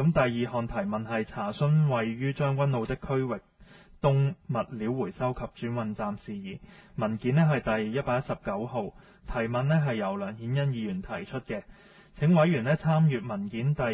咁第二項提問係查詢位於將軍澳的區域東物料回收及轉運站事宜，文件呢係第119號，提問呢係由梁顯恩議員提出嘅。請委員呢參閱文件第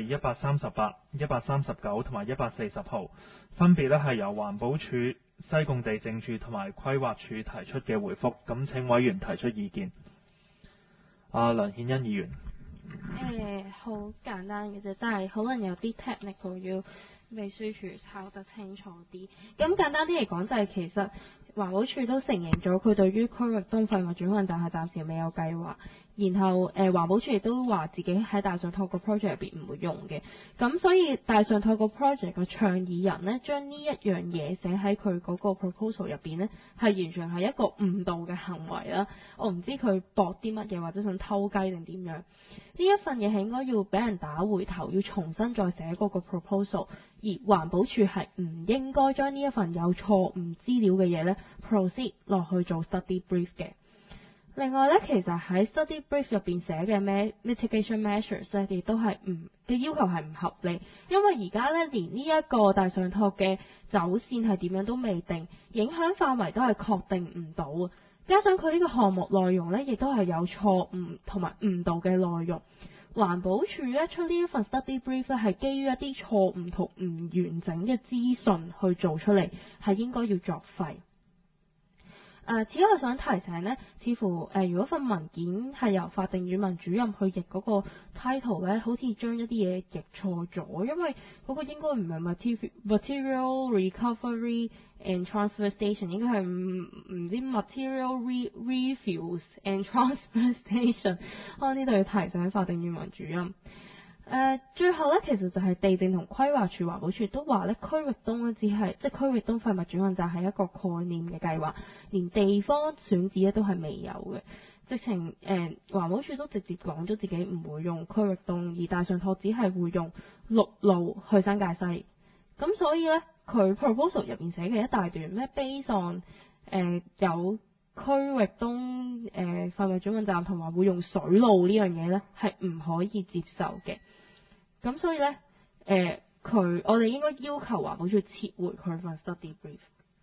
138、139同埋140號，分別呢係由環保署、西貢地政處同埋規劃署提出嘅回覆。咁請委員提出意見。梁顯恩議員。 好簡單嘅啫，但係可能有啲 technical 要秘書處抄得清楚啲。咁簡單啲嚟講，就係其實環保署都承認咗佢對於區域東廢物轉運站係暫時未有計劃。然後環保署亦都話自己喺大上拓個 project 入邊唔會用嘅。咁所以大上拓個 project 嘅倡議人呢，將呢一樣嘢寫喺佢嗰個 proposal 入邊呢，係完全係一個誤導嘅行為啦。我唔知佢博啲乜嘢，或者想偷雞定點樣。呢一份嘢係應該要俾人打回頭，要重新再寫嗰個 proposal。而環保署係唔應該將呢一份有錯誤資料嘅嘢呢 proceed 落去做 study brief 嘅。另外咧，其實喺 study brief 入邊寫嘅咩 mitigation measures 咧，亦都係嘅要求係唔合理，因為而家咧連呢一個大上拓嘅走線係點樣都未定，影響範圍都係確定唔到，加上佢呢個項目內容咧，亦都係有錯誤同埋誤導嘅內容。環保署咧出呢一份 study brief 咧，係基於一啲錯誤同唔完整嘅資訊去做出嚟，係應該要作廢。此外我想提醒呢，似乎如果份文件係由法定語文主任去譯嗰個 title 咧，好似將一啲嘢譯錯咗，因為嗰個應該唔係 material recovery and transfer station， 應該係唔知 material refuse and transfer station。我呢度要提醒法定語文主任。最後咧，其實就係地政同規劃署、環保署都話咧，區域東咧只係即係區域東廢物轉運站係一個概念嘅計劃，連地方選址咧都係未有嘅。直情環保署都直接講咗自己唔會用區域東，而大上拓只係會用陸路去新界西。咁所以咧，佢 proposal 入邊寫嘅一大段咩 based on 有區域東廢物轉運站同埋會用水路呢樣嘢咧，係唔可以接受嘅。咁所以咧，我哋應該要求環保署撤回佢份 study brief。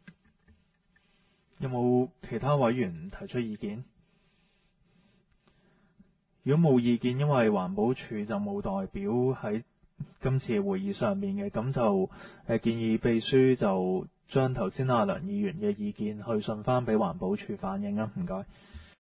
有冇其他委員提出意見？如果冇意見，因為環保署就冇代表喺今次會議上面嘅，咁就建議秘書就將頭先阿梁議員嘅意見去信翻俾環保署反映啊，唔該。